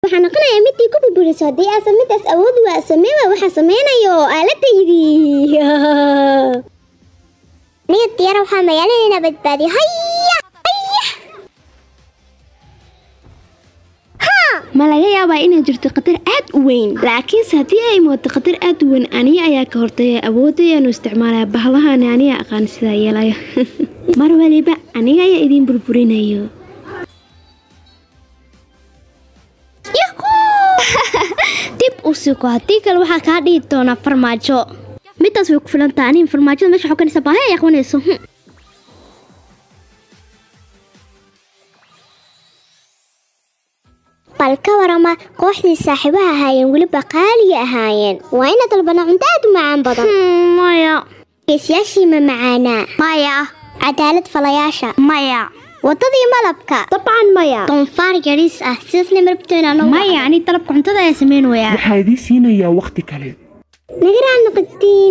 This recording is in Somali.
waxaan aqoonaya midii ku burburiso hadii aad midaas awood waa sameeyo waxa sameynayo aaladaydi niyad yar waxa magaalada badbaadi haya ma laga yaabaa inay jirto khatar aad u weyn laakiin hadii ay mooto khatar aad u weyn aniga ayaa ka hortaya awoodayaan isticmaalaya bahlahan aniga aqaan sida yeelayo mar waliba aniga ayaa idin burburinayo dib u sugo hadii kale waxaa kaa dhihi doona farmaajo midaas way ku filan tahay aniga farmaajada meesha xokanaysa baahay ay aqoonayso balka warama kooxdii saaxiibaha ahaayeen waliba qaaliga ahaayeen waa ina dalbana cunto aad u macaan badan maya geesiyaashii ma macaana maya cadaalad falayaasha maya wadadii malabka طبعا maya donfaar yariis ah sidaasna marabtoona maya ani talabka cuntada ay sameyn waya waxaa idin siinayaa waqti kale nagaraan noqotiin